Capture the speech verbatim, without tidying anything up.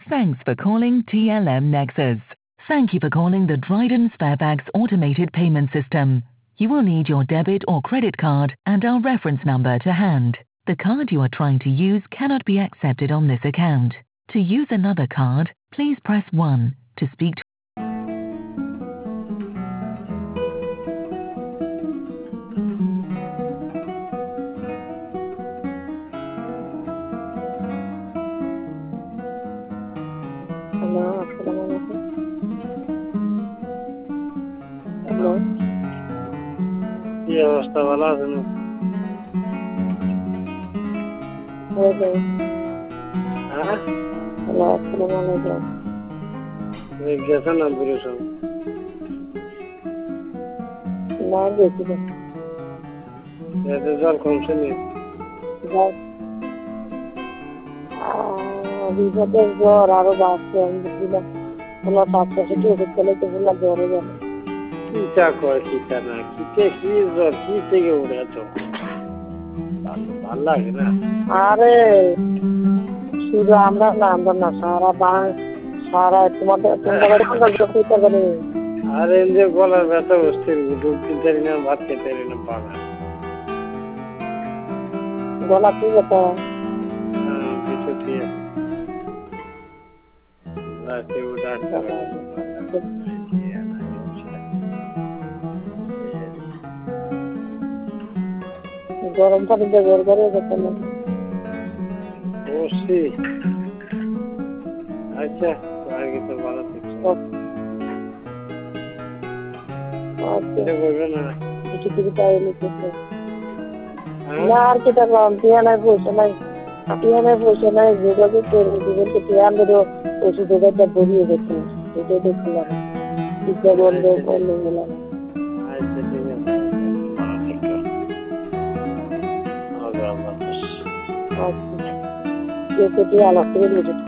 Thanks for calling T L M Nexus. Thank you for calling the Dryden Sparebags automated payment system. You will need your debit or credit card and our reference number to hand. The card you are trying to use cannot be accepted on this account. To use another card, please press one. To speak to hello, আসসালামু আলাইকুম। Hello. কি অবস্থা, ভালো আছেন? Hello. হ্যাঁ? Hello, আসসালামু আলাইকুম। এই গেছেন না বুড়েছেন? না গেছি না। এতে জ্বর কমছে নি? জ্বর রিপোর্টের জ্বর আরো বাড়ছে। আমি বুঝলাম ওনার পাঁচটা থেকে ওষুধ খেলে তো বললাম জ্বরে যাবে। কিটা কয় কিটা না কিতে কি জ্বর কি থেকে উঠে তো ভাল লাগে না। আরে শুধু আমরা না আমরা না সারা বাং সারা তোমাদের তোমাদের কোনটা করে আর এই যে গলার ব্যথা অস্থির দুধ কিনতে পারি না, ভাত খেতে পারি না, পাগল গলা কি ব্যথা? কিছু দিয়ে রাতে উঠার গরম পানি দিয়ে বের করে যেতে না। বসছি। আচ্ছা আগে তো ভালো থাকছে। আচ্ছা বলবে না কিছু কিছু পাই লিখেছে না আর কেটা কম টিয়া নাই পয়সা নাই টিয়া নাই পয়সা নাই যোগাযোগ করে জীবনকে টিয়া আনলেও ওষুধ ওটা বড়িয়ে গেছে এটাই দেখছিলাম চিকিৎসা বন্ধ বন্ধ গেলাম। আচ্ছা ঠিক আছে ভালো থাকো। আচ্ছা কেউ কেটে আলাপ করে